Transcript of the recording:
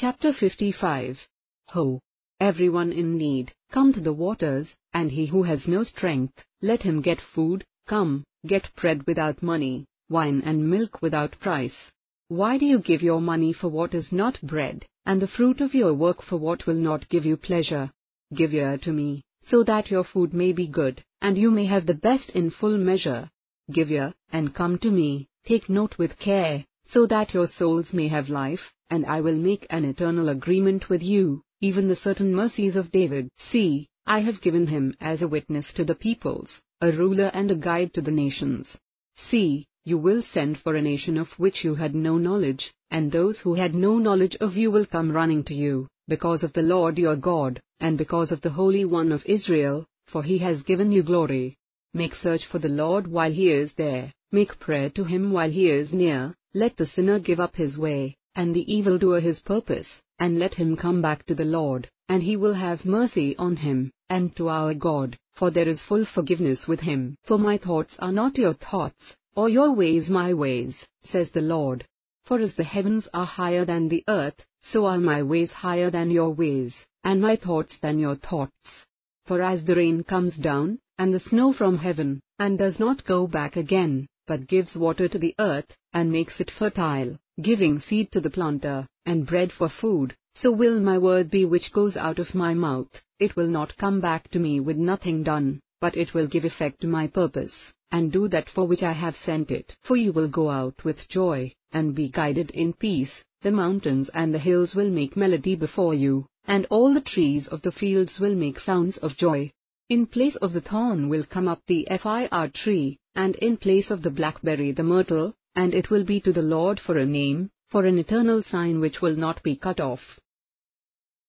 Chapter 55. Ho! Everyone in need, come to the waters, and he who has no strength, let him get food. Come, get bread without money, wine and milk without price. Why do you give your money for what is not bread, and the fruit of your work for what will not give you pleasure? Give ear to me, so that your food may be good, and you may have the best in full measure. Give ear, and come to me, take note with care, so that your souls may have life, and I will make an eternal agreement with you, even the certain mercies of David. See, I have given him as a witness to the peoples, a ruler and a guide to the nations. See, you will send for a nation of which you had no knowledge, and those who had no knowledge of you will come running to you, because of the Lord your God, and because of the Holy One of Israel, for he has given you glory. Make search for the Lord while he is there, make prayer to him while he is near. Let the sinner give up his way, and the evildoer his purpose, and let him come back to the Lord, and he will have mercy on him, and to our God, for there is full forgiveness with him. For my thoughts are not your thoughts, or your ways my ways, says the Lord. For as the heavens are higher than the earth, so are my ways higher than your ways, and my thoughts than your thoughts. For as the rain comes down, and the snow from heaven, and does not go back again, but gives water to the earth, and makes it fertile, giving seed to the planter, and bread for food, so will my word be which goes out of my mouth. It will not come back to me with nothing done, but it will give effect to my purpose, and do that for which I have sent it. For you will go out with joy, and be guided in peace. The mountains and the hills will make melody before you, and all the trees of the fields will make sounds of joy. In place of the thorn will come up the fir tree, and in place of the blackberry the myrtle, and it will be to the Lord for a name, for an eternal sign which will not be cut off.